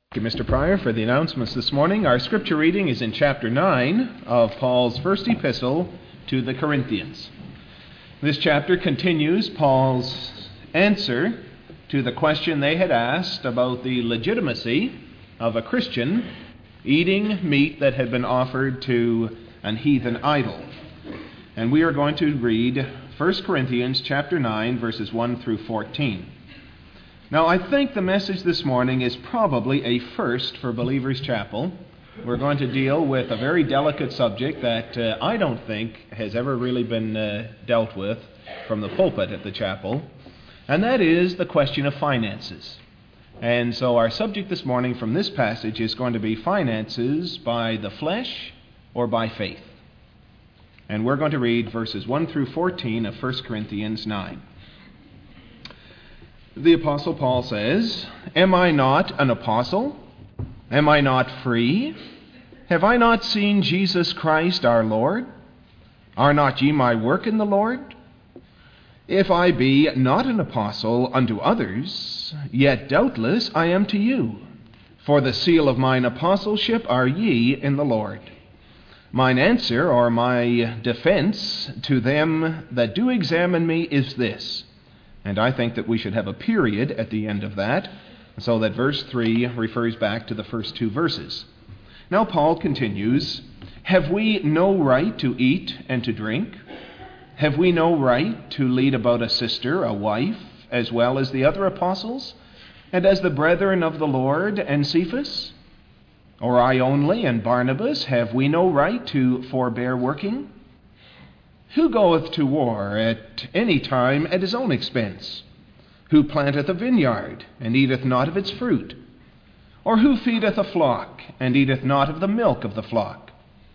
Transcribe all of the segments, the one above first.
Thank you, Mr. Pryor, for the announcements this morning. Our scripture reading is in chapter 9 of Paul's first epistle to the Corinthians. This chapter continues Paul's answer to the question they had asked about the legitimacy of a Christian eating meat that had been offered to an heathen idol. And we are going to read 1 Corinthians chapter 9, verses 1 through 14. Now, I think the message this morning is probably a first for Believers Chapel. We're going to deal with a very delicate subject that I don't think has ever really been dealt with from the pulpit at the chapel, and that is the question of finances. And so our subject this morning from this passage is going to be finances by the flesh or by faith. And we're going to read verses 1 through 14 of 1 Corinthians 9. The Apostle Paul says, "Am I not an apostle? Am I not free? Have I not seen Jesus Christ our Lord? Are not ye my work in the Lord? If I be not an apostle unto others, yet doubtless I am to you. For the seal of mine apostleship are ye in the Lord. Mine answer or my defense to them that do examine me is this." And I think that we should have a period at the end of that, so that verse 3 refers back to the first two verses. Now Paul continues, "Have we no right to eat and to drink? Have we no right to lead about a sister, a wife, as well as the other apostles, and as the brethren of the Lord and Cephas? Or I only and Barnabas, have we no right to forbear working? Who goeth to war at any time at his own expense? Who planteth a vineyard, and eateth not of its fruit? Or who feedeth a flock, and eateth not of the milk of the flock?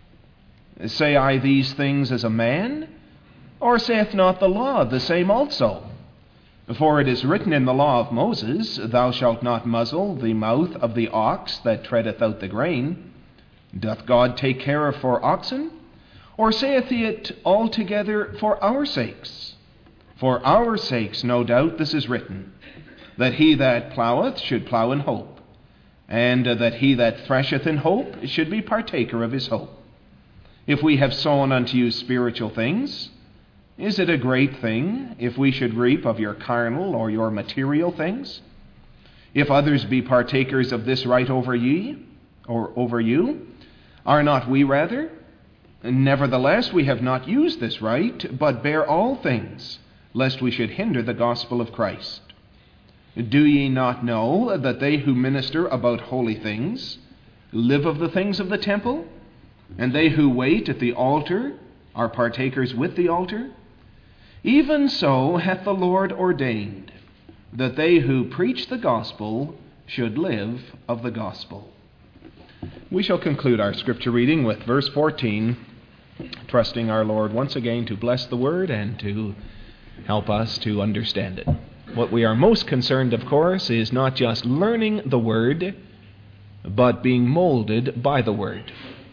Say I these things as a man? Or saith not the law the same also? For it is written in the law of Moses, Thou shalt not muzzle the mouth of the ox that treadeth out the grain. Doth God take care for oxen? Or saith he it altogether for our sakes? For our sakes, no doubt, this is written, that he that ploweth should plow in hope, and that he that thresheth in hope should be partaker of his hope. If we have sown unto you spiritual things, is it a great thing if we should reap of your carnal or your material things? If others be partakers of this right over ye, or over you, are not we rather? Nevertheless, we have not used this right, but bear all things, lest we should hinder the gospel of Christ. Do ye not know that they who minister about holy things live of the things of the temple? And they who wait at the altar are partakers with the altar? Even so hath the Lord ordained that they who preach the gospel should live of the gospel." We shall conclude our scripture reading with verse 14, trusting our Lord once again to bless the word and to help us to understand it. What we are most concerned, of course, is not just learning the word, but being molded by the word.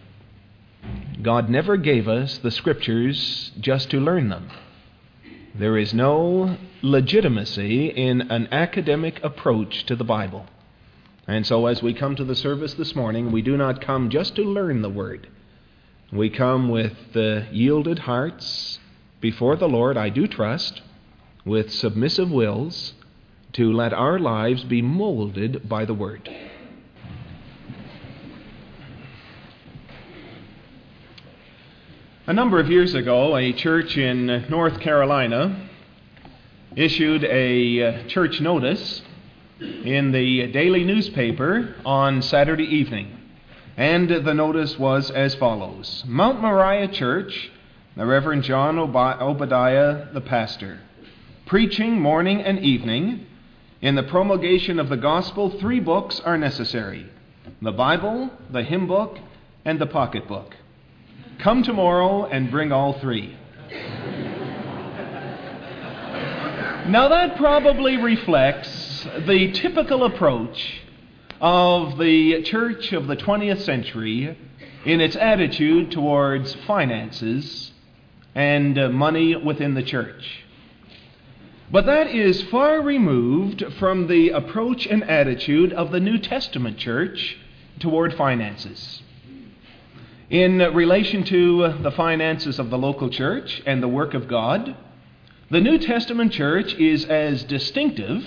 God never gave us the scriptures just to learn them. There is no legitimacy in an academic approach to the Bible. And so as we come to the service this morning, we do not come just to learn the word. We come with yielded hearts before the Lord, I do trust, with submissive wills to let our lives be molded by the word. A number of years ago, a church in North Carolina issued a church notice in the daily newspaper on Saturday evening. And the notice was as follows: Mount Moriah Church, the Reverend John Obadiah, the pastor, preaching morning and evening. In the promulgation of the gospel, 3 books are necessary: the Bible, the hymn book, and the pocket book. Come tomorrow and bring all 3. Now that probably reflects the typical approach of the church of the 20th century in its attitude towards finances and money within the church. But that is far removed from the approach and attitude of the New Testament church toward finances. In relation to the finances of the local church and the work of God, the New Testament church is as distinctive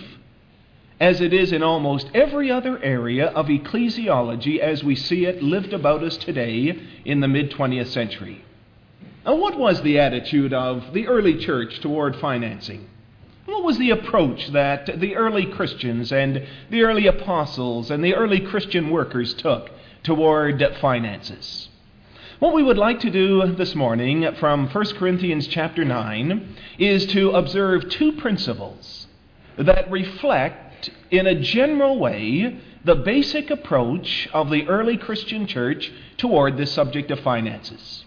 as it is in almost every other area of ecclesiology as we see it lived about us today in the mid-20th century. Now, what was the attitude of the early church toward financing? What was the approach that the early Christians and the early apostles and the early Christian workers took toward finances? What we would like to do this morning from 1 Corinthians chapter 9 is to observe two principles that reflect in a general way the basic approach of the early Christian church toward this subject of finances.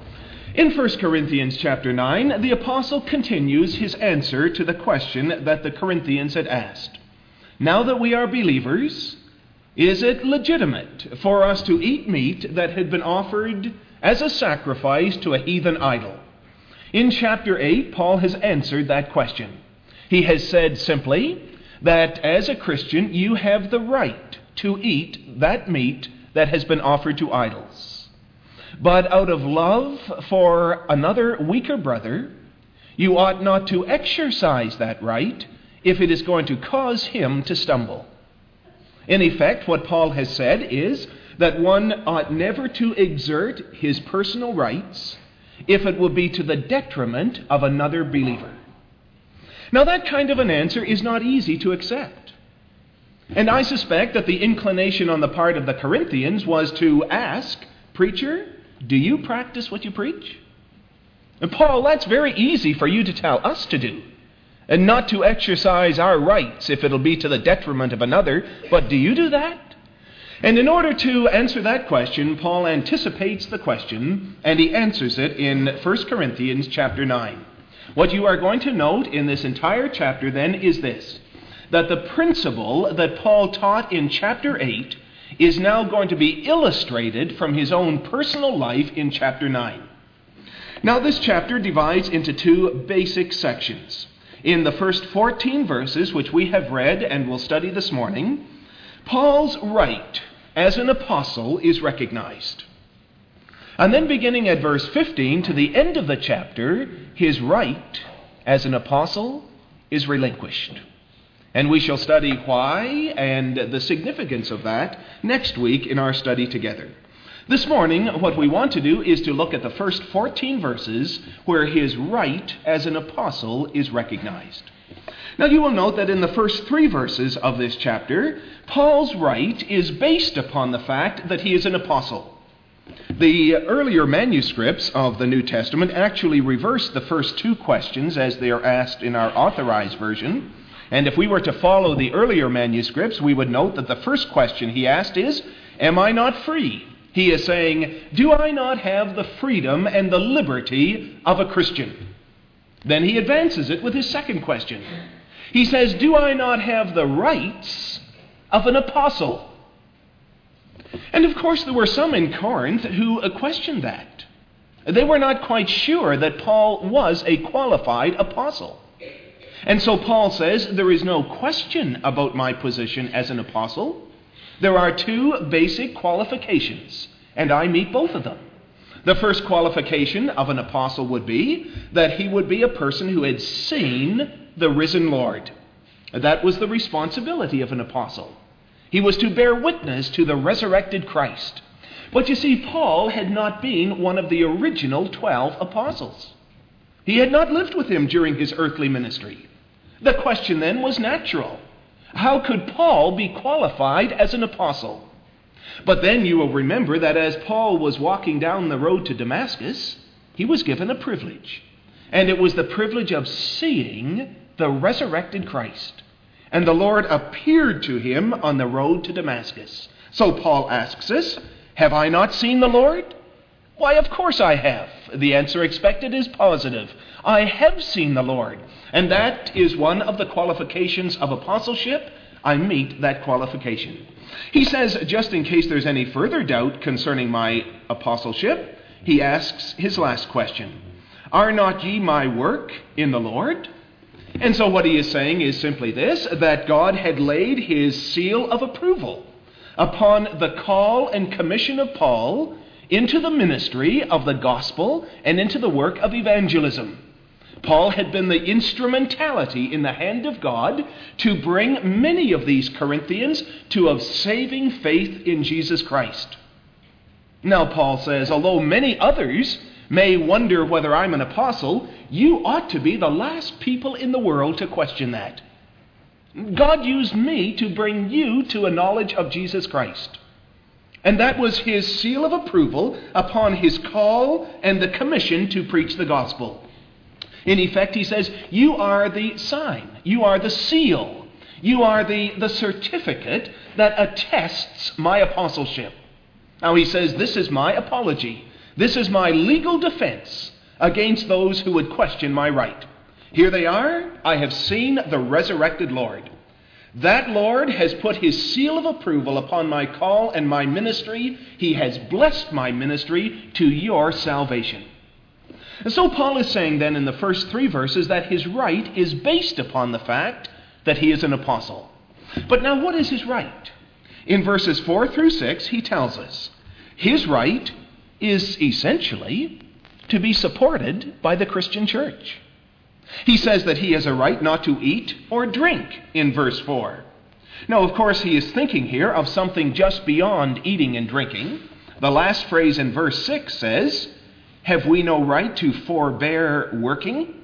In 1 Corinthians chapter 9, the apostle continues his answer to the question that the Corinthians had asked. Now that we are believers, is it legitimate for us to eat meat that had been offered as a sacrifice to a heathen idol? In chapter 8, Paul has answered that question. He has said simply that as a Christian, you have the right to eat that meat that has been offered to idols. But out of love for another weaker brother, you ought not to exercise that right if it is going to cause him to stumble. In effect, what Paul has said is that one ought never to exert his personal rights if it will be to the detriment of another believer. Now, that kind of an answer is not easy to accept. And I suspect that the inclination on the part of the Corinthians was to ask, "Preacher, do you practice what you preach?" And Paul, that's very easy for you to tell us to do, and not to exercise our rights if it'll be to the detriment of another, but do you do that? And in order to answer that question, Paul anticipates the question, and he answers it in 1 Corinthians chapter 9. What you are going to note in this entire chapter then is this, that the principle that Paul taught in chapter 8 is now going to be illustrated from his own personal life in chapter 9. Now, this chapter divides into two basic sections. In the first 14 verses, which we have read and will study this morning, Paul's right as an apostle is recognized. And then beginning at verse 15 to the end of the chapter, his right as an apostle is relinquished. And we shall study why and the significance of that next week in our study together. This morning, what we want to do is to look at the first 14 verses where his right as an apostle is recognized. Now, you will note that in the first 3 verses of this chapter, Paul's right is based upon the fact that he is an apostle. The earlier manuscripts of the New Testament actually reverse the first 2 questions as they are asked in our authorized version. And if we were to follow the earlier manuscripts, we would note that the first question he asked is, "Am I not free?" He is saying, "Do I not have the freedom and the liberty of a Christian?" Then he advances it with his second question. He says, "Do I not have the rights of an apostle?" And of course, there were some in Corinth who questioned that. They were not quite sure that Paul was a qualified apostle. And so Paul says, there is no question about my position as an apostle. There are 2 basic qualifications, and I meet both of them. The first qualification of an apostle would be that he would be a person who had seen the risen Lord. That was the responsibility of an apostle. He was to bear witness to the resurrected Christ. But you see, Paul had not been one of the original 12 apostles. He had not lived with him during his earthly ministry. The question then was natural. How could Paul be qualified as an apostle? But then you will remember that as Paul was walking down the road to Damascus, he was given a privilege. And it was the privilege of seeing the resurrected Christ. And the Lord appeared to him on the road to Damascus. So Paul asks us, "Have I not seen the Lord?" Why, of course I have. The answer expected is positive. I have seen the Lord. And that is one of the qualifications of apostleship. I meet that qualification. He says, just in case there's any further doubt concerning my apostleship, he asks his last question. "Are not ye my work in the Lord?" And so what he is saying is simply this, that God had laid his seal of approval upon the call and commission of Paul into the ministry of the gospel and into the work of evangelism. Paul had been the instrumentality in the hand of God to bring many of these Corinthians to a saving faith in Jesus Christ. Now Paul says, although many others may wonder whether I'm an apostle, you ought to be the last people in the world to question that. God used me to bring you to a knowledge of Jesus Christ. And that was his seal of approval upon his call and the commission to preach the gospel. In effect, he says, you are the sign, you are the seal, you are the certificate that attests my apostleship. Now he says, this is my apology. This is my legal defense against those who would question my right. Here they are. I have seen the resurrected Lord. That Lord has put his seal of approval upon my call and my ministry. He has blessed my ministry to your salvation. And so Paul is saying then in the first 3 verses that his right is based upon the fact that he is an apostle. But now what is his right? In verses 4 through 6, he tells us his right is essentially to be supported by the Christian church. He says that he has a right not to eat or drink in verse 4. Now, of course, he is thinking here of something just beyond eating and drinking. The last phrase in verse 6 says, have we no right to forbear working?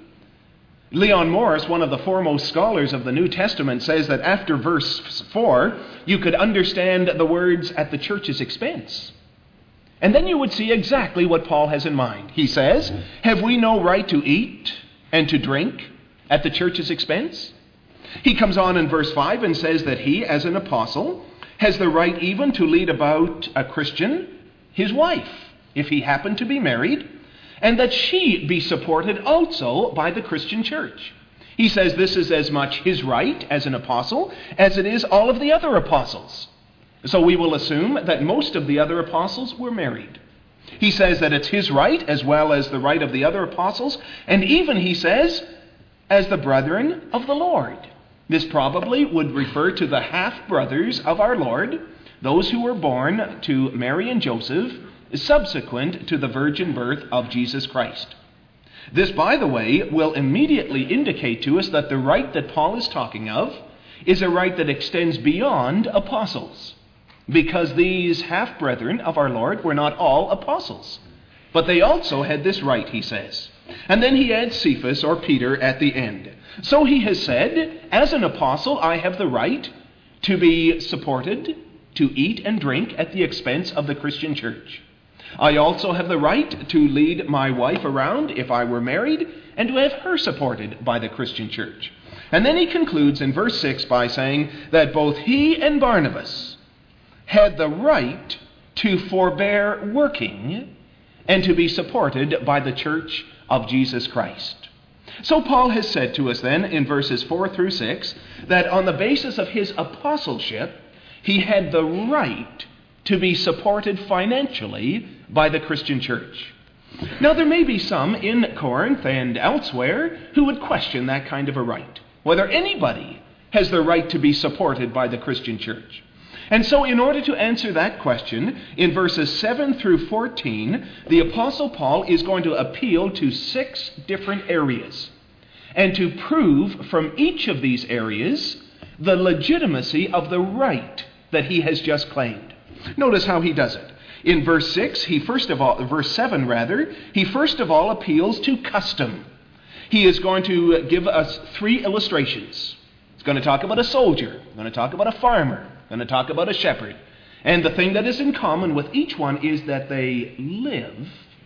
Leon Morris, one of the foremost scholars of the New Testament, says that after verse 4, you could understand the words at the church's expense. And then you would see exactly what Paul has in mind. He says, have we no right to eat and to drink at the church's expense? He comes on in verse 5 and says that he, as an apostle, has the right even to lead about a Christian, his wife, if he happened to be married, and that she be supported also by the Christian church. He says this is as much his right as an apostle as it is all of the other apostles. So we will assume that most of the other apostles were married. He says that it's his right as well as the right of the other apostles, and even, he says, as the brethren of the Lord. This probably would refer to the half-brothers of our Lord, those who were born to Mary and Joseph, subsequent to the virgin birth of Jesus Christ. This, by the way, will immediately indicate to us that the right that Paul is talking of is a right that extends beyond apostles, because these half-brethren of our Lord were not all apostles, but they also had this right, he says. And then he adds Cephas, or Peter, at the end. So he has said, as an apostle, I have the right to be supported, to eat and drink at the expense of the Christian church. I also have the right to lead my wife around if I were married, and to have her supported by the Christian church. And then he concludes in verse 6 by saying that both he and Barnabas had the right to forbear working and to be supported by the church of Jesus Christ. So Paul has said to us then in verses 4 through 6 that on the basis of his apostleship, he had the right to be supported financially by the Christian church. Now there may be some in Corinth and elsewhere who would question that kind of a right, whether anybody has the right to be supported by the Christian church. And so in order to answer that question, in verses 7 through 14, the Apostle Paul is going to appeal to 6 different areas, and to prove from each of these areas the legitimacy of the right that he has just claimed. Notice how he does it. In verse 6, verse 7 rather, he first of all appeals to custom. He is going to give us 3 illustrations. He's going to talk about a soldier, going to talk about a farmer, going to talk about a shepherd. And the thing that is in common with each one is that they live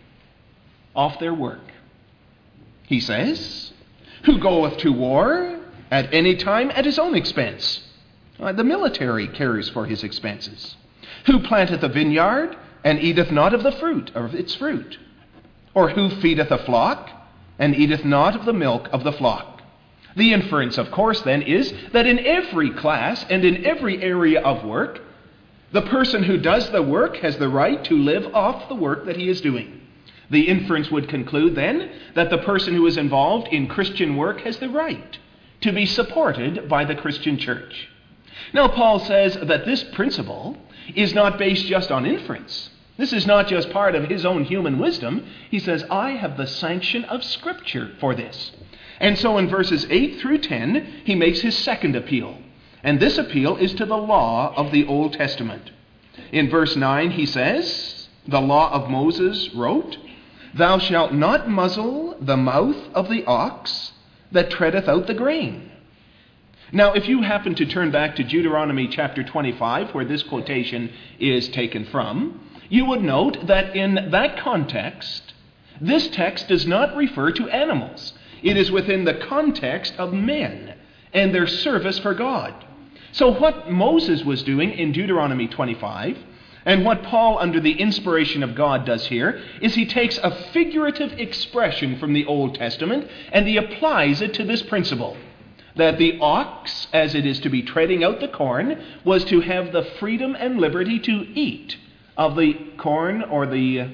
off their work. He says, who goeth to war at any time at his own expense. The military cares for his expenses. Who planteth a vineyard and eateth not of the fruit of its fruit? Or who feedeth a flock and eateth not of the milk of the flock? The inference, of course, then, is that in every class and in every area of work, the person who does the work has the right to live off the work that he is doing. The inference would conclude, then, that the person who is involved in Christian work has the right to be supported by the Christian church. Now, Paul says that this principle is not based just on inference. This is not just part of his own human wisdom. He says, I have the sanction of Scripture for this. And so in verses 8 through 10, he makes his second appeal. And this appeal is to the law of the Old Testament. In verse 9, he says, the law of Moses wrote, Thou shalt not muzzle the mouth of the ox that treadeth out the grain. Now, if you happen to turn back to Deuteronomy chapter 25, where this quotation is taken from, you would note that in that context, this text does not refer to animals. It is within the context of men and their service for God. So what Moses was doing in Deuteronomy 25, and what Paul, under the inspiration of God, does here, is he takes a figurative expression from the Old Testament and he applies it to this principle, that the ox, as it is to be treading out the corn, was to have the freedom and liberty to eat of the corn or the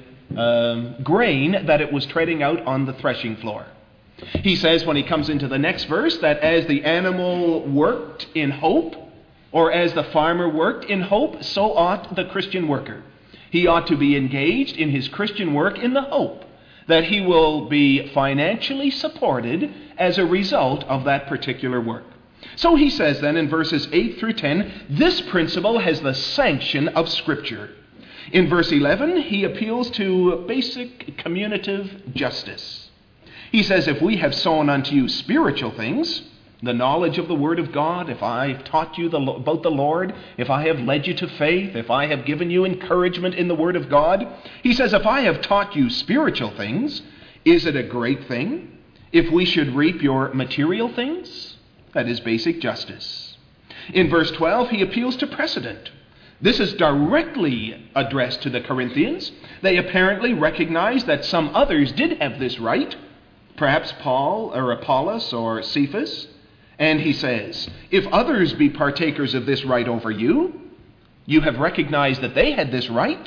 grain that it was treading out on the threshing floor. He says when he comes into the next verse that as the animal worked in hope, or as the farmer worked in hope, so ought the Christian worker. He ought to be engaged in his Christian work in the hope that he will be financially supported as a result of that particular work. So he says then in verses 8 through 10, this principle has the sanction of Scripture. In verse 11, he appeals to basic commutative justice. He says, if we have sown unto you spiritual things, the knowledge of the Word of God, if I've taught you about the Lord, if I have led you to faith, if I have given you encouragement in the Word of God, he says, if I have taught you spiritual things, is it a great thing if we should reap your material things? That is basic justice. In verse 12, he appeals to precedent. This is directly addressed to the Corinthians. They apparently recognize that some others did have this right, perhaps Paul or Apollos or Cephas. And he says, if others be partakers of this right over you, you have recognized that they had this right.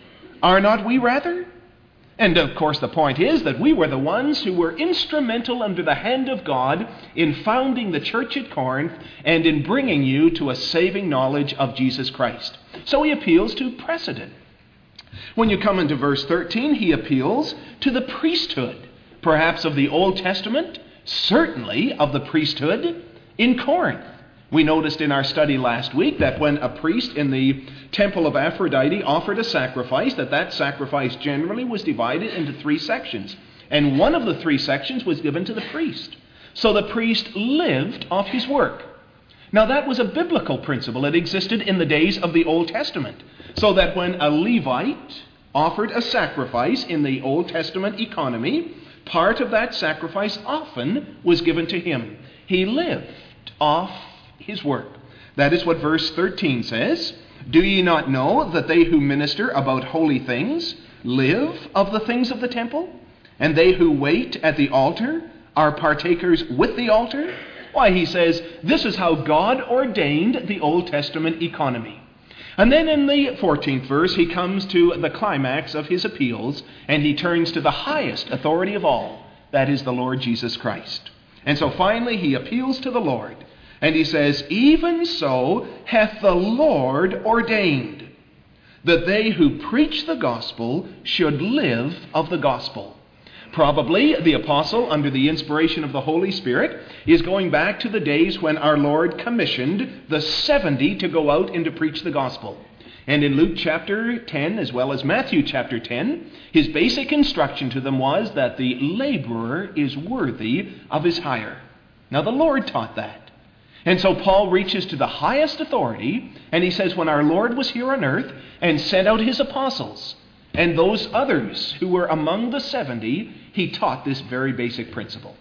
Are not we rather? And of course the point is that we were the ones who were instrumental under the hand of God in founding the church at Corinth and in bringing you to a saving knowledge of Jesus Christ. So he appeals to precedent. When you come into verse 13, he appeals to the priesthood, perhaps of the Old Testament, certainly of the priesthood in Corinth. We noticed in our study last week that when a priest in the temple of Aphrodite offered a sacrifice, that sacrifice generally was divided into 3 sections. And one of the 3 sections was given to the priest. So the priest lived off his work. Now that was a biblical principle. It existed in the days of the Old Testament. So that when a Levite offered a sacrifice in the Old Testament economy, part of that sacrifice often was given to him. He lived off his work. That is what verse 13 says. Do ye not know that they who minister about holy things live of the things of the temple? And they who wait at the altar are partakers with the altar? Why, he says, this is how God ordained the Old Testament economy. And then in the 14th verse, he comes to the climax of his appeals, and he turns to the highest authority of all, that is the Lord Jesus Christ. And so finally, he appeals to the Lord, and he says, even so hath the Lord ordained that they who preach the gospel should live of the gospel. Probably the apostle, under the inspiration of the Holy Spirit, is going back to the days when our Lord commissioned the 70 to go out and to preach the gospel. And in Luke chapter 10, as well as Matthew chapter 10, his basic instruction to them was that the laborer is worthy of his hire. Now the Lord taught that. And so Paul reaches to the highest authority, and he says when our Lord was here on earth and sent out his apostles, and those others who were among the 70, he taught this very basic principle.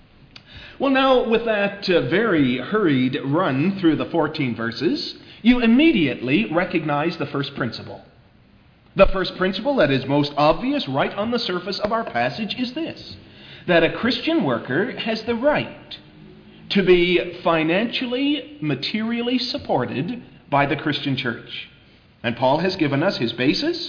Well, now, with that very hurried run through the 14 verses, you immediately recognize the first principle. The first principle that is most obvious right on the surface of our passage is this, that a Christian worker has the right to be financially, materially supported by the Christian church. And Paul has given us his basis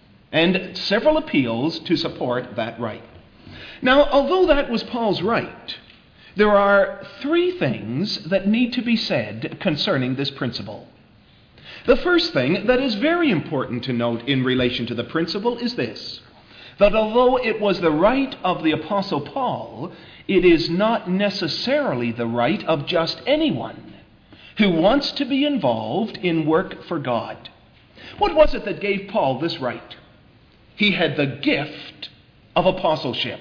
and several appeals to support that right. Now, although that was Paul's right, There are three things that need to be said concerning this principle. The first thing that is very important to note in relation to the principle is this: that although it was the right of the Apostle Paul, it is not necessarily the right of just anyone who wants to be involved in work for God. What was it that gave Paul this right? He had the gift of apostleship.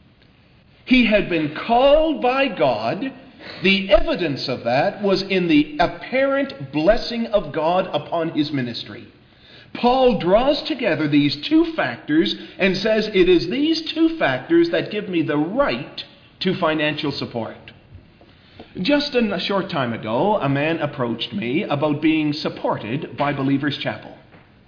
He had been called by God. The evidence of that was in the apparent blessing of God upon his ministry. Paul draws together these two factors and says, it is these two factors that give me the right to financial support. Just a short time ago, a man approached me about being supported by Believers Chapel.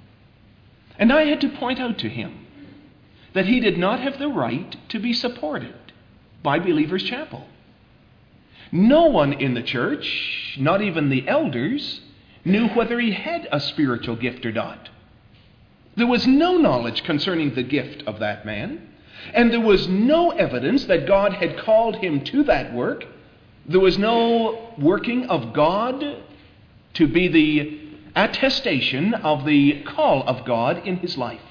And I had to point out to him that he did not have the right to be supported by Believers Chapel. No one in the church, not even the elders, knew whether he had a spiritual gift or not. There was no knowledge concerning the gift of that man, and there was no evidence that God had called him to that work. There was no working of God to be the attestation of the call of God in his life.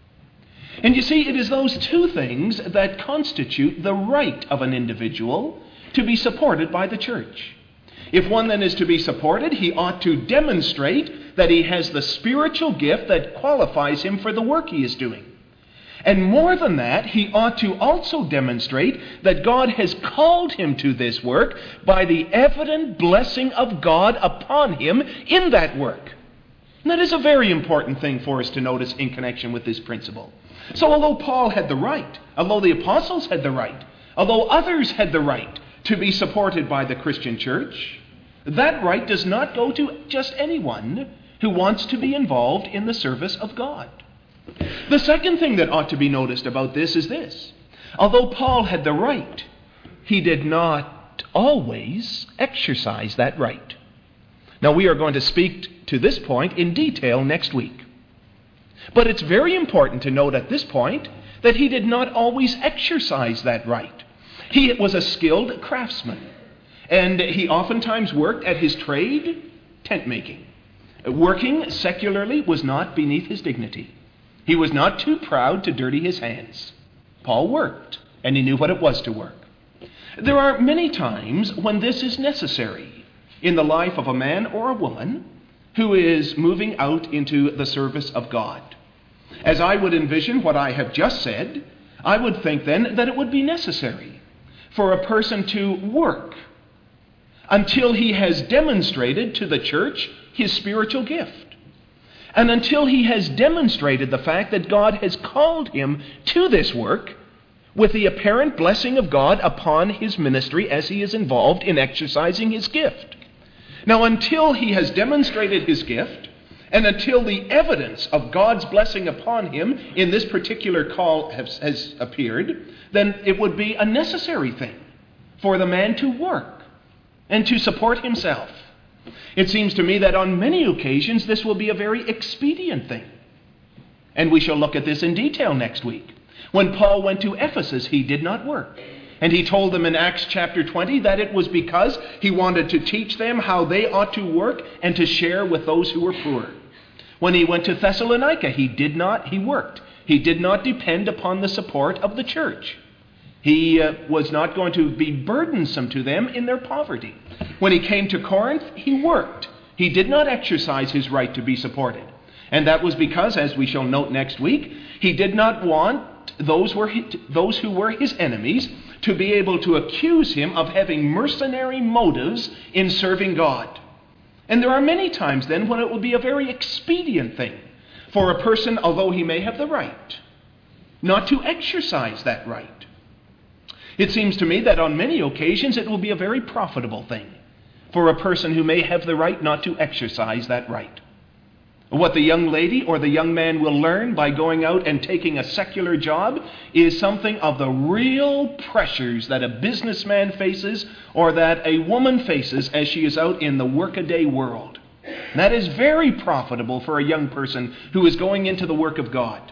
And you see, it is those two things that constitute the right of an individual to be supported by the church. If one then is to be supported, he ought to demonstrate that he has the spiritual gift that qualifies him for the work he is doing. And more than that, he ought to also demonstrate that God has called him to this work by the evident blessing of God upon him in that work. And that is a very important thing for us to notice in connection with this principle. So although Paul had the right, although the apostles had the right, although others had the right to be supported by the Christian church, that right does not go to just anyone who wants to be involved in the service of God. The second thing that ought to be noticed about this is this: although Paul had the right, he did not always exercise that right. Now, we are going to speak to this point in detail next week. But it's very important to note at this point that he did not always exercise that right. He was a skilled craftsman, and he oftentimes worked at his trade, tent making. Working secularly was not beneath his dignity. He was not too proud to dirty his hands. Paul worked, and he knew what it was to work. There are many times when this is necessary in the life of a man or a woman who is moving out into the service of God. As I would envision what I have just said, I would think then that it would be necessary for a person to work until he has demonstrated to the church his spiritual gift, and until he has demonstrated the fact that God has called him to this work with the apparent blessing of God upon his ministry as he is involved in exercising his gift. Now, until he has demonstrated his gift, and until the evidence of God's blessing upon him in this particular call has appeared, then it would be a necessary thing for the man to work and to support himself. It seems to me that on many occasions this will be a very expedient thing. And we shall look at this in detail next week. When Paul went to Ephesus, he did not work. And he told them in Acts chapter 20 that it was because he wanted to teach them how they ought to work and to share with those who were poor. When he went to Thessalonica, he worked. He did not depend upon the support of the church. He was not going to be burdensome to them in their poverty. When he came to Corinth, he worked. He did not exercise his right to be supported. And that was because, as we shall note next week, he did not want those who were his enemies to be able to accuse him of having mercenary motives in serving God. And there are many times then when it will be a very expedient thing for a person, although he may have the right, not to exercise that right. It seems to me that on many occasions it will be a very profitable thing for a person who may have the right not to exercise that right. What the young lady or the young man will learn by going out and taking a secular job is something of the real pressures that a businessman faces or that a woman faces as she is out in the workaday world. And that is very profitable for a young person who is going into the work of God.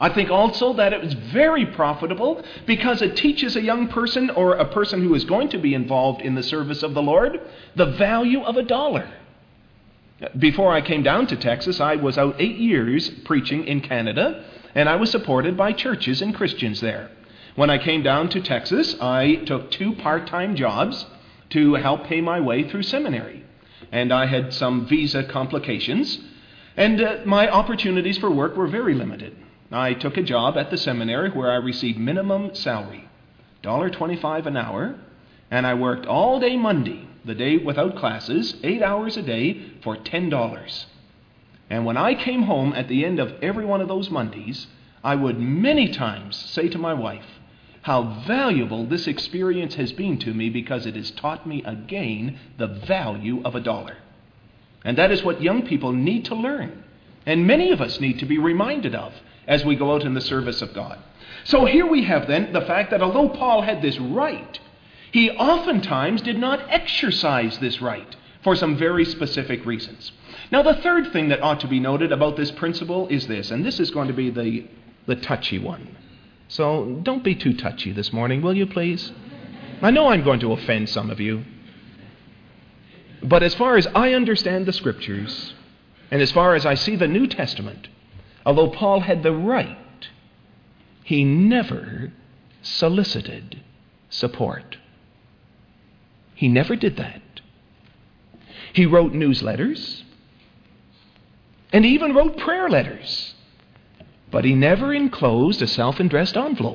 I think also that it was very profitable because it teaches a young person or a person who is going to be involved in the service of the Lord the value of $1. Before I came down to Texas, I was out 8 years preaching in Canada, and I was supported by churches and Christians there. When I came down to Texas, I took 2 part-time jobs to help pay my way through seminary. And I had some visa complications, and my opportunities for work were very limited. I took a job at the seminary where I received minimum salary, $1.25 an hour, and I worked all day Monday, the day without classes, 8 hours a day for $10. And when I came home at the end of every one of those Mondays, I would many times say to my wife, how valuable this experience has been to me because it has taught me again the value of $1. And that is what young people need to learn. And many of us need to be reminded of as we go out in the service of God. So here we have then the fact that although Paul had this right, he oftentimes did not exercise this right for some very specific reasons. Now the third thing that ought to be noted about this principle is this, and this is going to be the touchy one. So don't be too touchy this morning, will you please? I know I'm going to offend some of you. But as far as I understand the Scriptures, and as far as I see the New Testament, although Paul had the right, he never solicited support. He never did that. He wrote newsletters, and he even wrote prayer letters, but he never enclosed a self-addressed envelope.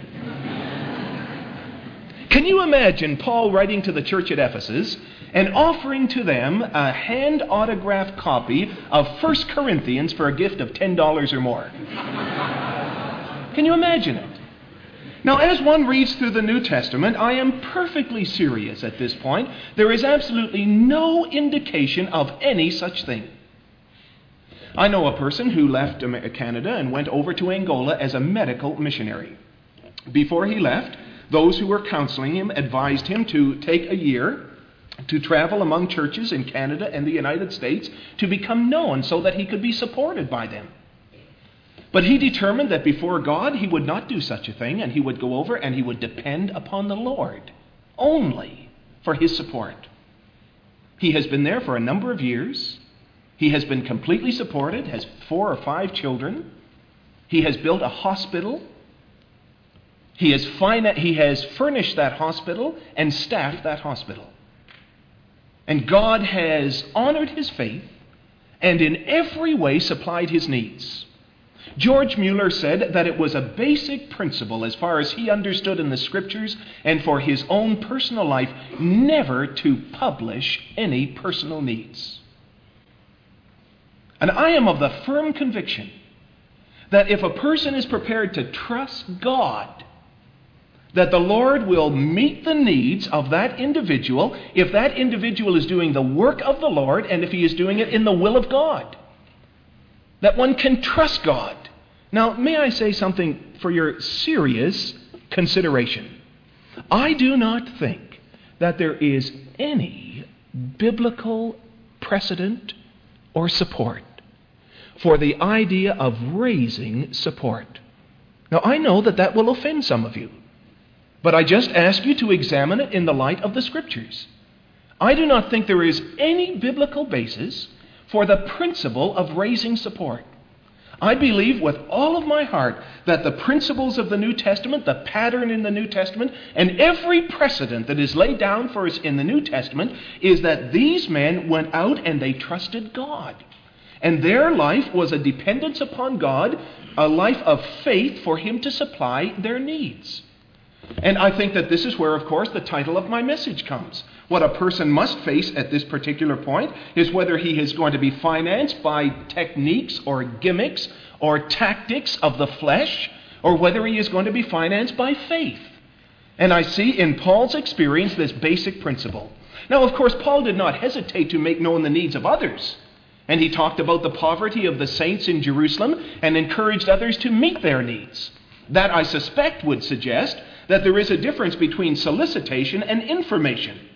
Can you imagine Paul writing to the church at Ephesus and offering to them a hand-autographed copy of 1 Corinthians for a gift of $10 or more? Can you imagine it? Now, as one reads through the New Testament, I am perfectly serious at this point. There is absolutely no indication of any such thing. I know a person who left Canada and went over to Angola as a medical missionary. Before he left, those who were counseling him advised him to take a year to travel among churches in Canada and the United States to become known so that he could be supported by them. But he determined that before God he would not do such a thing, and he would go over and he would depend upon the Lord only for his support. He has been there for a number of years. He has been completely supported, has 4 or 5 children. He has built a hospital. He has furnished that hospital and staffed that hospital. And God has honored his faith and in every way supplied his needs. George Mueller said that it was a basic principle as far as he understood in the Scriptures and for his own personal life never to publish any personal needs. And I am of the firm conviction that if a person is prepared to trust God, that the Lord will meet the needs of that individual if that individual is doing the work of the Lord and if he is doing it in the will of God. That one can trust God. Now, may I say something for your serious consideration? I do not think that there is any biblical precedent or support for the idea of raising support. Now, I know that that will offend some of you, but I just ask you to examine it in the light of the Scriptures. I do not think there is any biblical basis for the principle of raising support. I believe with all of my heart that the principles of the New Testament, the pattern in the New Testament, and every precedent that is laid down for us in the New Testament is that these men went out and they trusted God. And their life was a dependence upon God, a life of faith for him to supply their needs. And I think that this is where, of course, the title of my message comes. What a person must face at this particular point is whether he is going to be financed by techniques or gimmicks or tactics of the flesh, or whether he is going to be financed by faith. And I see in Paul's experience this basic principle. Now, of course, Paul did not hesitate to make known the needs of others. And he talked about the poverty of the saints in Jerusalem and encouraged others to meet their needs. That, I suspect, would suggest that there is a difference between solicitation and information.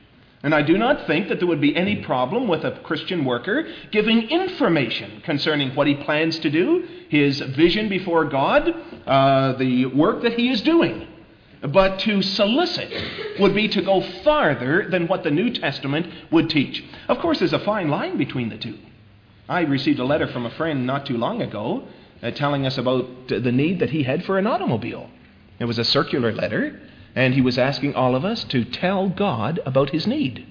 And I do not think that there would be any problem with a Christian worker giving information concerning what he plans to do, his vision before God, the work that he is doing. But to solicit would be to go farther than what the New Testament would teach. Of course, there's a fine line between the two. I received a letter from a friend not too long ago telling us about the need that he had for an automobile. It was a circular letter, and he was asking all of us to tell God about his need.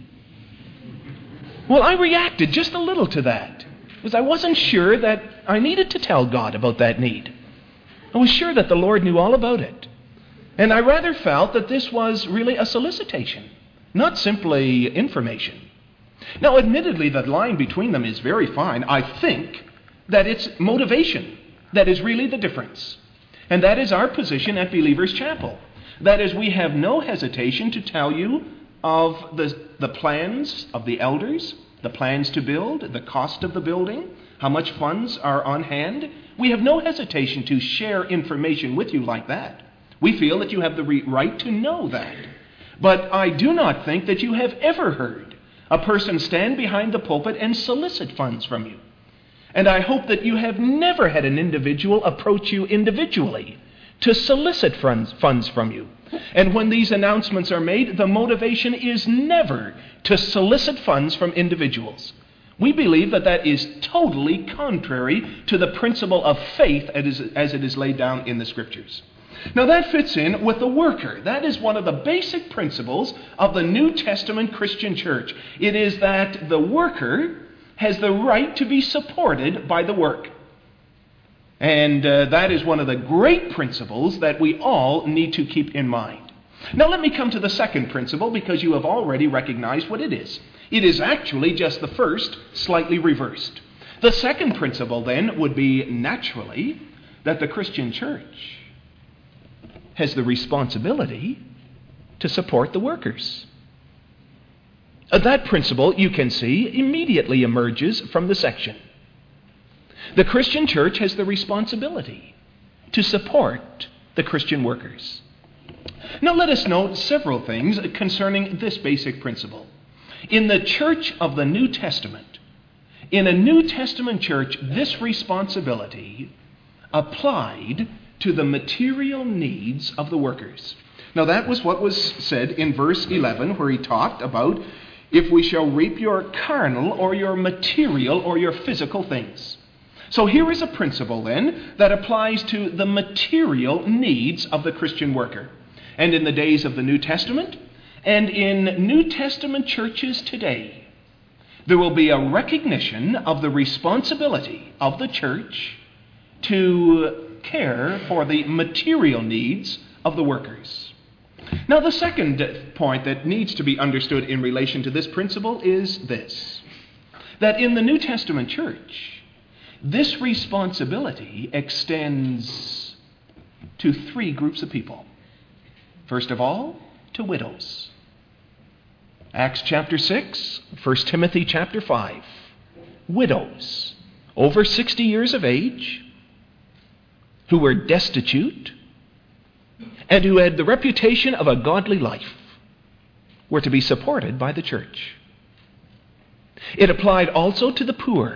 Well, I reacted just a little to that, because I wasn't sure that I needed to tell God about that need. I was sure that the Lord knew all about it. And I rather felt that this was really a solicitation, not simply information. Now, admittedly, the line between them is very fine. I think that it's motivation that is really the difference. And that is our position at Believers Chapel. That is, we have no hesitation to tell you of the plans of the elders, the plans to build, the cost of the building, how much funds are on hand. We have no hesitation to share information with you like that. We feel that you have the right to know that. But I do not think that you have ever heard a person stand behind the pulpit and solicit funds from you. And I hope that you have never had an individual approach you individually to solicit funds from you. And when these announcements are made, the motivation is never to solicit funds from individuals. We believe that that is totally contrary to the principle of faith as it is laid down in the Scriptures. Now that fits in with the worker. That is one of the basic principles of the New Testament Christian church. It is that the worker has the right to be supported by the work. And that is one of the great principles that we all need to keep in mind. Now let me come to the second principle, because you have already recognized what it is. It is actually just the first, slightly reversed. The second principle then would be naturally that the Christian church has the responsibility to support the workers. That principle, you can see, immediately emerges from the section. The Christian church has the responsibility to support the Christian workers. Now let us note several things concerning this basic principle. In the church of the New Testament, in a New Testament church, this responsibility applied to the material needs of the workers. Now that was what was said in verse 11, where he talked about if we shall reap your carnal or your material or your physical things. So here is a principle then that applies to the material needs of the Christian worker. And in the days of the New Testament, and in New Testament churches today, there will be a recognition of the responsibility of the church to care for the material needs of the workers. Now, the second point that needs to be understood in relation to this principle is this: that in the New Testament church, this responsibility extends to three groups of people. First of all, to widows. Acts chapter 6, 1 Timothy chapter 5. Widows, over 60 years of age, who were destitute and who had the reputation of a godly life, were to be supported by the church. It applied also to the poor.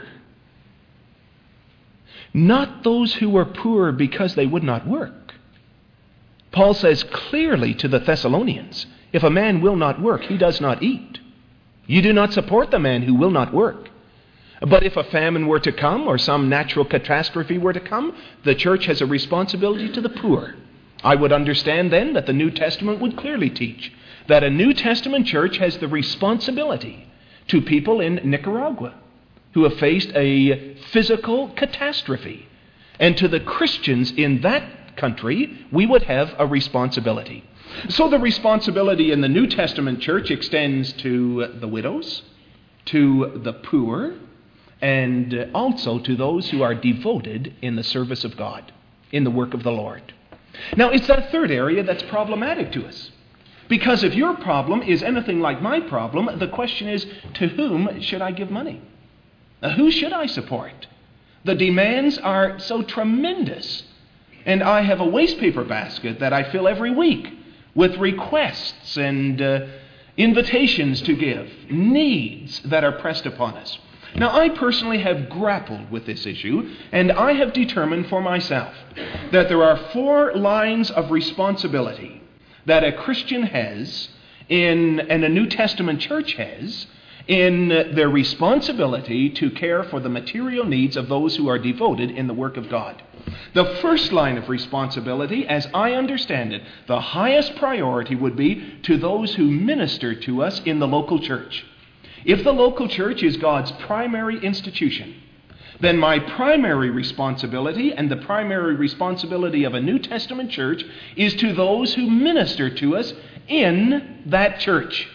Not those who were poor because they would not work. Paul says clearly to the Thessalonians, if a man will not work, he does not eat. You do not support the man who will not work. But if a famine were to come or some natural catastrophe were to come, the church has a responsibility to the poor. I would understand then that the New Testament would clearly teach that a New Testament church has the responsibility to people in Nicaragua who have faced a physical catastrophe. And to the Christians in that country, we would have a responsibility. So the responsibility in the New Testament church extends to the widows, to the poor, and also to those who are devoted in the service of God, in the work of the Lord. Now, it's that third area that's problematic to us. Because if your problem is anything like my problem, the question is, to whom should I give money? Who should I support? The demands are so tremendous. And I have a wastepaper basket that I fill every week with requests and invitations to give, needs that are pressed upon us. Now, I personally have grappled with this issue, and I have determined for myself that there are 4 lines of responsibility that a Christian has and a New Testament church has in their responsibility to care for the material needs of those who are devoted in the work of God. The first line of responsibility, as I understand it, the highest priority would be to those who minister to us in the local church. If the local church is God's primary institution, then my primary responsibility and the primary responsibility of a New Testament church is to those who minister to us in that church.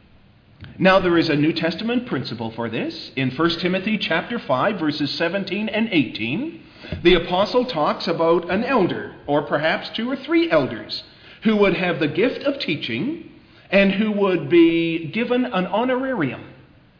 Now, there is a New Testament principle for this. In 1 Timothy chapter 5, verses 17 and 18, the apostle talks about an elder, or perhaps 2 or 3 elders, who would have the gift of teaching and who would be given an honorarium,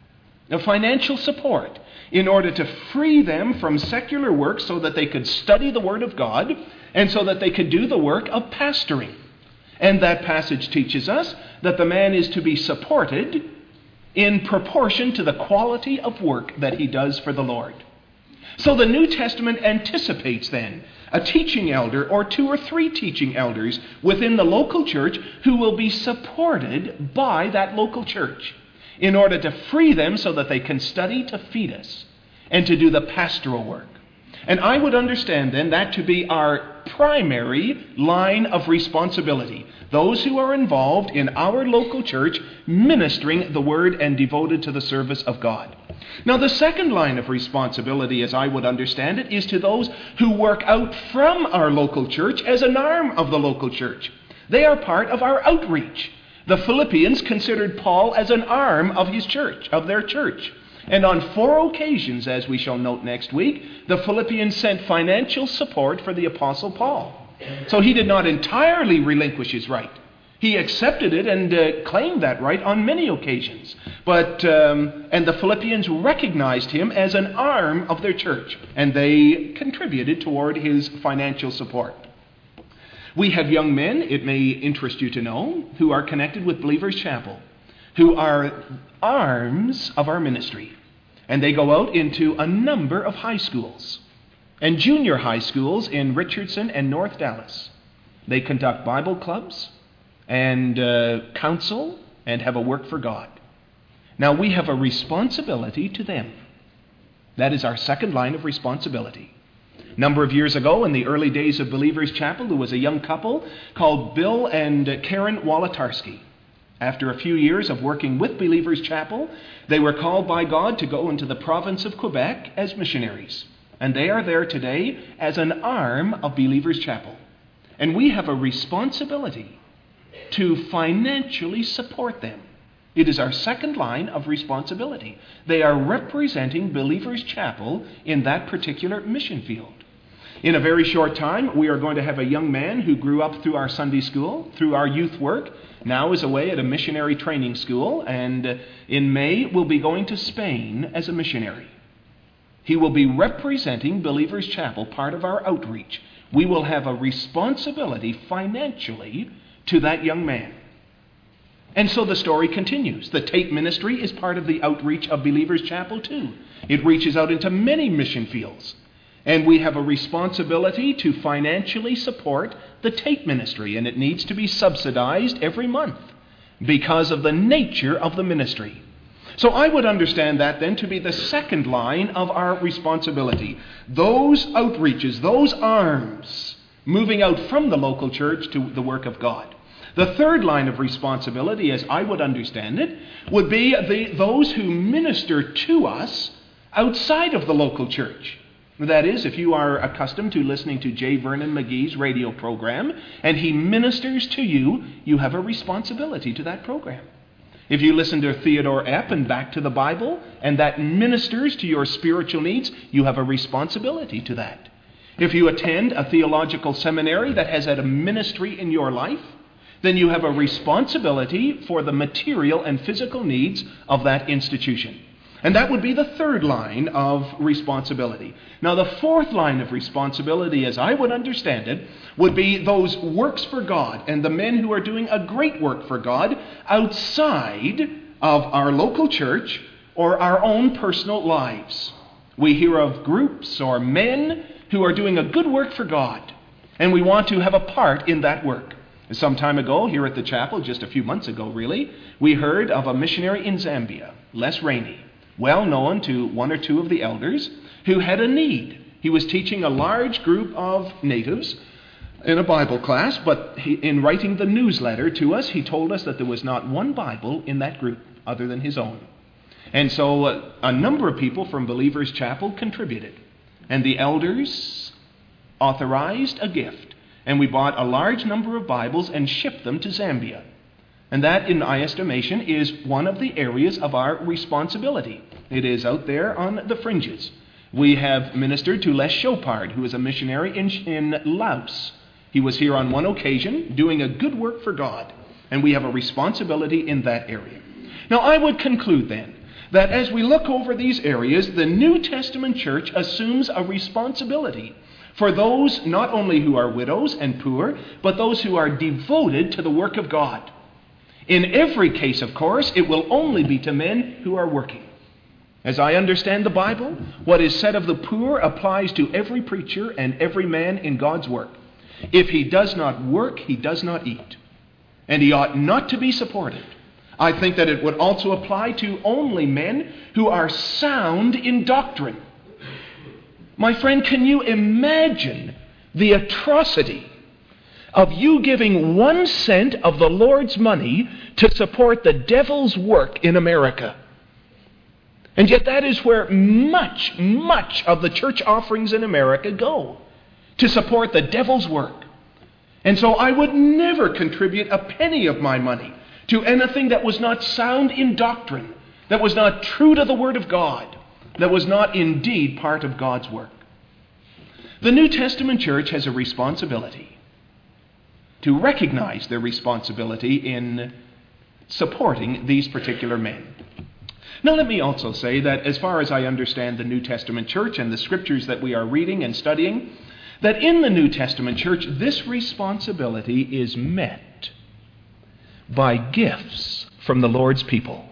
a financial support, in order to free them from secular work so that they could study the Word of God and so that they could do the work of pastoring. And that passage teaches us that the man is to be supported in proportion to the quality of work that he does for the Lord. So the New Testament anticipates then a teaching elder or 2 or 3 teaching elders within the local church who will be supported by that local church in order to free them so that they can study to feed us and to do the pastoral work. And I would understand then that to be our primary line of responsibility, those who are involved in our local church ministering the Word and devoted to the service of God. Now, the second line of responsibility, as I would understand it, is to those who work out from our local church as an arm of the local church. They are part of our outreach. The Philippians considered Paul as an arm of his church, of their church. And on 4 occasions, as we shall note next week, the Philippians sent financial support for the Apostle Paul. So he did not entirely relinquish his right. He accepted it and claimed that right on many occasions. And the Philippians recognized him as an arm of their church, and they contributed toward his financial support. We have young men, it may interest you to know, who are connected with Believers Chapel, who are arms of our ministry. And they go out into a number of high schools and junior high schools in Richardson and North Dallas. They conduct Bible clubs and counsel and have a work for God. Now, we have a responsibility to them. That is our second line of responsibility. A number of years ago, in the early days of Believers Chapel, there was a young couple called Bill and Karen Wolotarski. After a few years of working with Believers Chapel, they were called by God to go into the province of Quebec as missionaries. And they are there today as an arm of Believers Chapel. And we have a responsibility to financially support them. It is our second line of responsibility. They are representing Believers Chapel in that particular mission field. In a very short time, we are going to have a young man who grew up through our Sunday school, through our youth work, now is away at a missionary training school, and in May will be going to Spain as a missionary. He will be representing Believers Chapel, part of our outreach. We will have a responsibility financially to that young man. And so the story continues. The Tape Ministry is part of the outreach of Believers Chapel too. It reaches out into many mission fields. And we have a responsibility to financially support the Tape Ministry, and it needs to be subsidized every month because of the nature of the ministry. So I would understand that then to be the second line of our responsibility. Those outreaches, those arms, moving out from the local church to the work of God. The third line of responsibility, as I would understand it, would be those who minister to us outside of the local church. That is, if you are accustomed to listening to J. Vernon McGee's radio program, and he ministers to you, you have a responsibility to that program. If you listen to Theodore Epp and Back to the Bible, and that ministers to your spiritual needs, you have a responsibility to that. If you attend a theological seminary that has had a ministry in your life, then you have a responsibility for the material and physical needs of that institution. And that would be the third line of responsibility. Now, the fourth line of responsibility, as I would understand it, would be those works for God and the men who are doing a great work for God outside of our local church or our own personal lives. We hear of groups or men who are doing a good work for God, and we want to have a part in that work. Some time ago, here at the chapel, just a few months ago really, we heard of a missionary in Zambia, Les Rainey, well known to one or two of the elders, who had a need. He was teaching a large group of natives in a Bible class, but in writing the newsletter to us, he told us that there was not one Bible in that group other than his own. And so a number of people from Believers Chapel contributed, and the elders authorized a gift, and we bought a large number of Bibles and shipped them to Zambia. And that, in my estimation, is one of the areas of our responsibility. It is out there on the fringes. We have ministered to Les Chopard, who is a missionary in Laos. He was here on one occasion doing a good work for God, and we have a responsibility in that area. Now, I would conclude then that as we look over these areas, the New Testament church assumes a responsibility for those not only who are widows and poor, but those who are devoted to the work of God. In every case, of course, it will only be to men who are working. As I understand the Bible, what is said of the poor applies to every preacher and every man in God's work. If he does not work, he does not eat, and he ought not to be supported. I think that it would also apply to only men who are sound in doctrine. My friend, can you imagine the atrocity of you giving 1 cent of the Lord's money to support the devil's work in America? And yet that is where much of the church offerings in America go, to support the devil's work. And so I would never contribute a penny of my money to anything that was not sound in doctrine, that was not true to the Word of God, that was not indeed part of God's work. The New Testament church has a responsibility to recognize their responsibility in supporting these particular men. Now, let me also say that as far as I understand the New Testament church and the scriptures that we are reading and studying, that in the New Testament church, this responsibility is met by gifts from the Lord's people.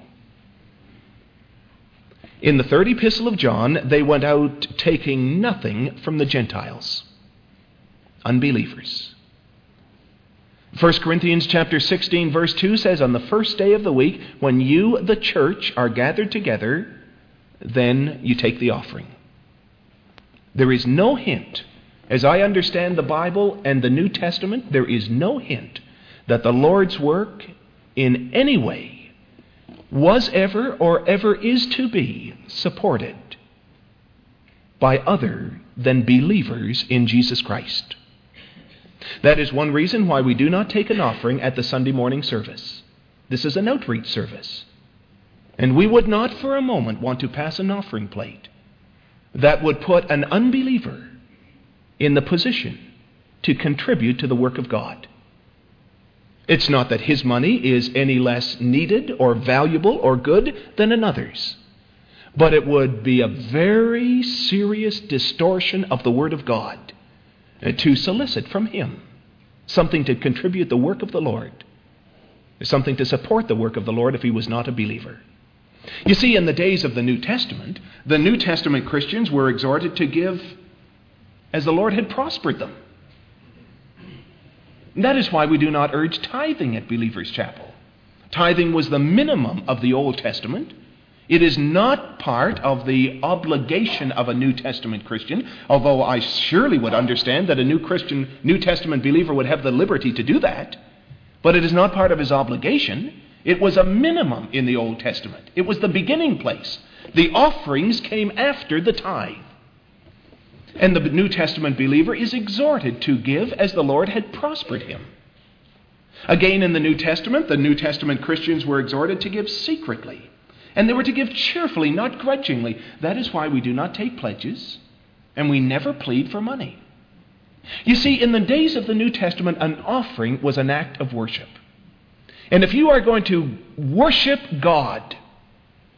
In the third epistle of John, they went out taking nothing from the Gentiles, unbelievers. 1 Corinthians chapter 16, verse 2 says, on the first day of the week, when you, the church, are gathered together, then you take the offering. There is no hint, as I understand the Bible and the New Testament, there is no hint that the Lord's work in any way was ever or ever is to be supported by other than believers in Jesus Christ. That is one reason why we do not take an offering at the Sunday morning service. This is an outreach service. And we would not for a moment want to pass an offering plate that would put an unbeliever in the position to contribute to the work of God. It's not that his money is any less needed or valuable or good than another's, but it would be a very serious distortion of the Word of God to solicit from him something to contribute the work of the Lord, something to support the work of the Lord if he was not a believer. You see, in the days of the New Testament Christians were exhorted to give as the Lord had prospered them. And that is why we do not urge tithing at Believers Chapel. Tithing was the minimum of the Old Testament. It is not part of the obligation of a New Testament Christian, although I surely would understand that a New Testament believer would have the liberty to do that. But it is not part of his obligation. It was a minimum in the Old Testament. It was the beginning place. The offerings came after the tithe. And the New Testament believer is exhorted to give as the Lord had prospered him. Again, in the New Testament Christians were exhorted to give secretly. And they were to give cheerfully, not grudgingly. That is why we do not take pledges, and we never plead for money. You see, in the days of the New Testament, an offering was an act of worship. And if you are going to worship God,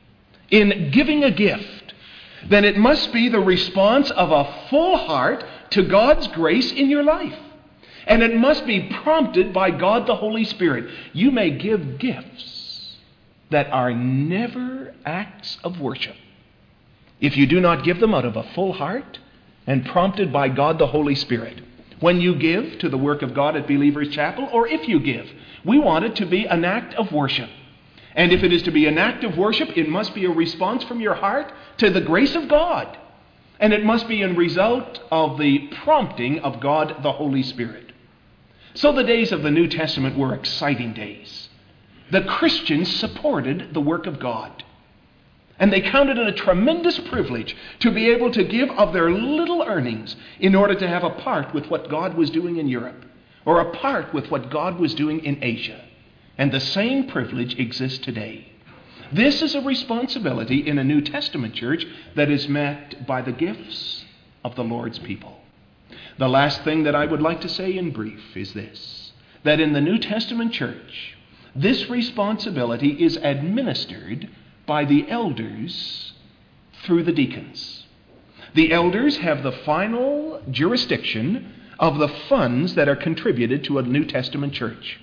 in giving a gift, then it must be the response of a full heart to God's grace in your life. And it must be prompted by God the Holy Spirit. You may give gifts that are never acts of worship if you do not give them out of a full heart and prompted by God the Holy Spirit. When you give to the work of God at Believers Chapel, or if you give, we want it to be an act of worship. And if it is to be an act of worship, it must be a response from your heart to the grace of God. And it must be a result of the prompting of God the Holy Spirit. So the days of the New Testament were exciting days. The Christians supported the work of God. And they counted it a tremendous privilege to be able to give of their little earnings in order to have a part with what God was doing in Europe, or a part with what God was doing in Asia. And the same privilege exists today. This is a responsibility in a New Testament church that is met by the gifts of the Lord's people. The last thing that I would like to say in brief is this, that in the New Testament church, this responsibility is administered by the elders through the deacons. The elders have the final jurisdiction of the funds that are contributed to a New Testament church.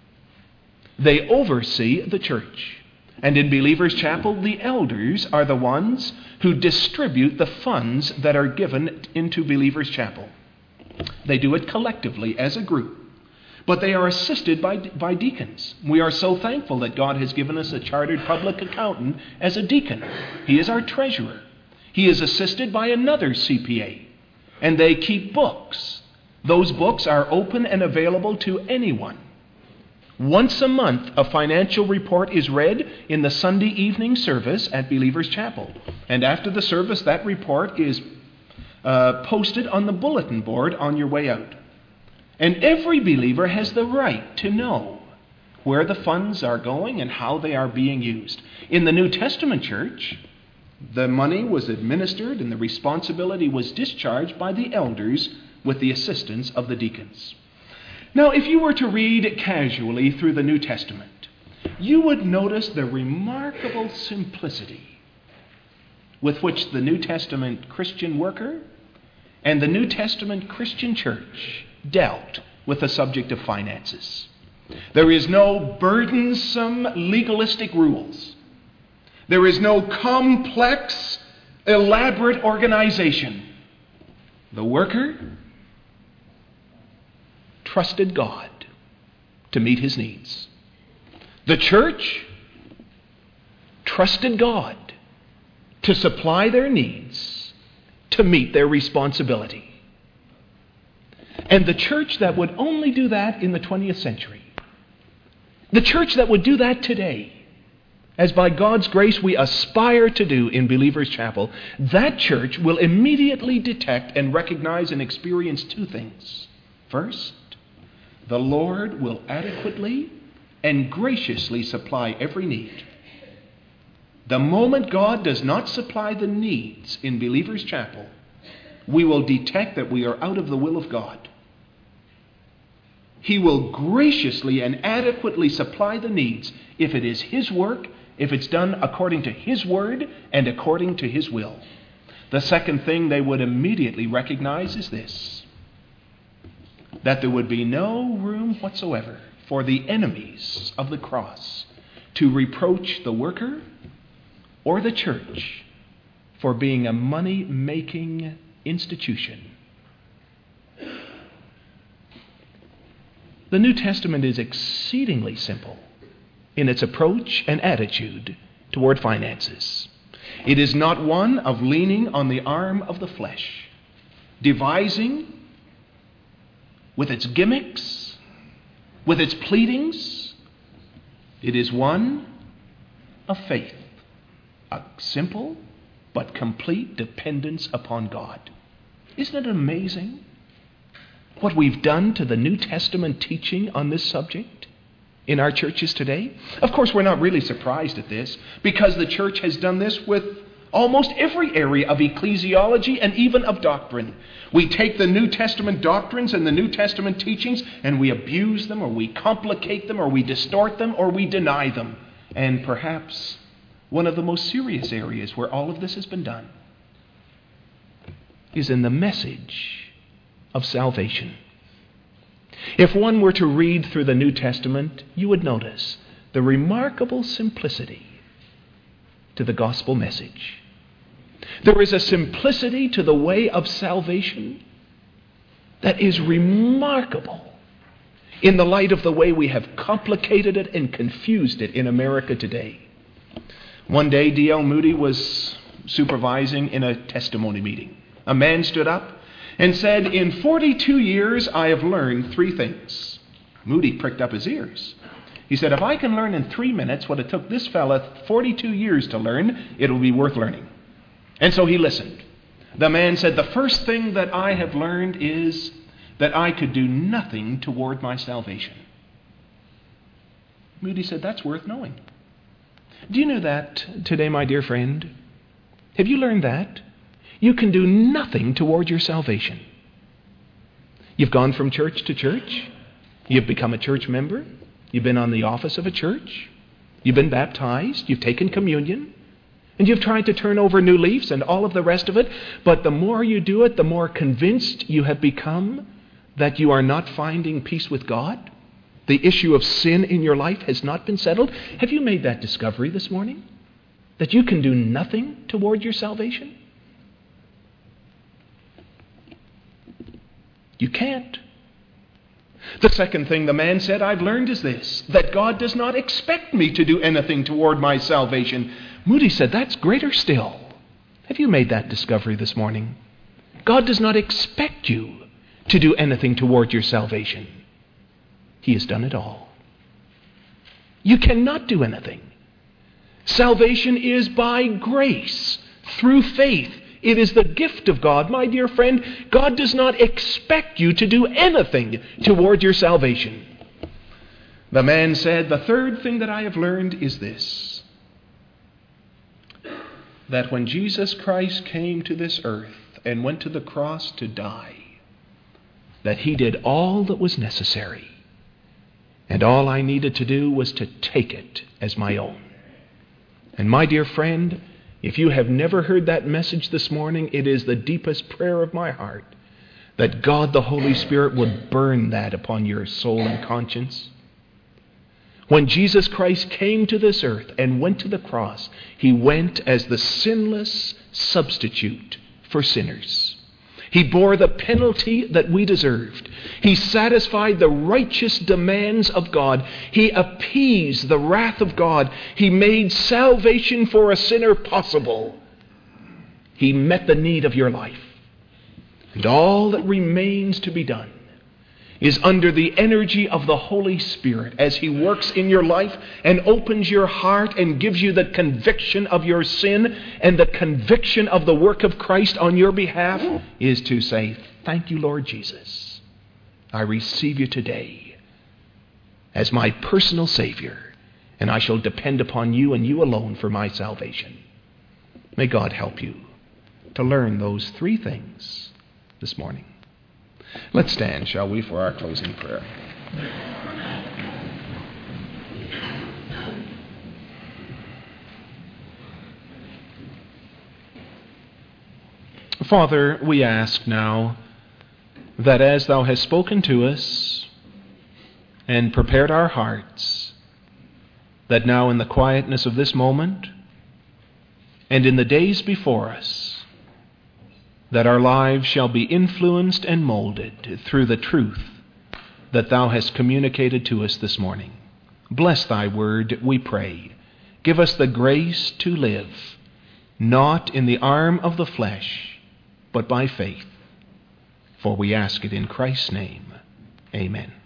They oversee the church. And in Believers Chapel, the elders are the ones who distribute the funds that are given into Believers Chapel. They do it collectively as a group, but they are assisted by deacons. We are so thankful that God has given us a chartered public accountant as a deacon. He is our treasurer. He is assisted by another CPA, and they keep books. Those books are open and available to anyone. Once a month, a financial report is read in the Sunday evening service at Believers Chapel. And after the service, that report is posted on the bulletin board on your way out. And every believer has the right to know where the funds are going and how they are being used. In the New Testament church, the money was administered and the responsibility was discharged by the elders with the assistance of the deacons. Now, if you were to read casually through the New Testament, you would notice the remarkable simplicity with which the New Testament Christian worker and the New Testament Christian church dealt with the subject of finances. There is no burdensome legalistic rules. There is no complex, elaborate organization. The worker trusted God to meet his needs. The church trusted God to supply their needs, to meet their responsibility. And the church that would only do that in the 20th century, the church that would do that today, as by God's grace we aspire to do in Believers Chapel, that church will immediately detect and recognize and experience two things. First, the Lord will adequately and graciously supply every need. The moment God does not supply the needs in Believers Chapel, we will detect that we are out of the will of God. He will graciously and adequately supply the needs if it is His work, if it's done according to His word and according to His will. The second thing they would immediately recognize is this, that there would be no room whatsoever for the enemies of the cross to reproach the worker or the church for being a money-making institution. The New Testament is exceedingly simple in its approach and attitude toward finances. It is not one of leaning on the arm of the flesh, devising with its gimmicks, with its pleadings. It is one of faith, a simple but complete dependence upon God. Isn't it amazing what we've done to the New Testament teaching on this subject in our churches today? Of course, we're not really surprised at this, because the church has done this with almost every area of ecclesiology and even of doctrine. We take the New Testament doctrines and the New Testament teachings and we abuse them, or we complicate them, or we distort them, or we deny them. And perhaps one of the most serious areas where all of this has been done is in the message of salvation. If one were to read through the New Testament, you would notice the remarkable simplicity to the gospel message. There is a simplicity to the way of salvation that is remarkable in the light of the way we have complicated it and confused it in America today. One day, D.L. Moody was supervising in a testimony meeting. A man stood up and said, "In 42 years, I have learned 3 things." Moody pricked up his ears. He said, "If I can learn in 3 minutes what it took this fella 42 years to learn, it'll be worth learning." And so he listened. The man said, "The first thing that I have learned is that I could do nothing toward my salvation." Moody said, "That's worth knowing." Do you know that today, my dear friend? Have you learned that? You can do nothing toward your salvation. You've gone from church to church. You've become a church member. You've been on the office of a church. You've been baptized. You've taken communion. And you've tried to turn over new leaves and all of the rest of it. But the more you do it, the more convinced you have become that you are not finding peace with God. The issue of sin in your life has not been settled. Have you made that discovery this morning? That you can do nothing toward your salvation? You can't. The second thing the man said, "I've learned is this, that God does not expect me to do anything toward my salvation." Moody said, "That's greater still." Have you made that discovery this morning? God does not expect you to do anything toward your salvation. He has done it all. You cannot do anything. Salvation is by grace, through faith. It is the gift of God. My dear friend, God does not expect you to do anything toward your salvation. The man said, "The third thing that I have learned is this, that when Jesus Christ came to this earth and went to the cross to die, that he did all that was necessary. And all I needed to do was to take it as my own." And my dear friend, if you have never heard that message this morning, it is the deepest prayer of my heart that God the Holy Spirit would burn that upon your soul and conscience. When Jesus Christ came to this earth and went to the cross, he went as the sinless substitute for sinners. He bore the penalty that we deserved. He satisfied the righteous demands of God. He appeased the wrath of God. He made salvation for a sinner possible. He met the need of your life. And all that remains to be done is under the energy of the Holy Spirit as he works in your life and opens your heart and gives you the conviction of your sin and the conviction of the work of Christ on your behalf, is to say, "Thank you, Lord Jesus. I receive you today as my personal Savior, and I shall depend upon you and you alone for my salvation." May God help you to learn those 3 things this morning. Let's stand, shall we, for our closing prayer. Father, we ask now that as thou hast spoken to us and prepared our hearts, that now in the quietness of this moment and in the days before us, that our lives shall be influenced and molded through the truth that thou hast communicated to us this morning. Bless thy word, we pray. Give us the grace to live, not in the arm of the flesh, but by faith. For we ask it in Christ's name. Amen.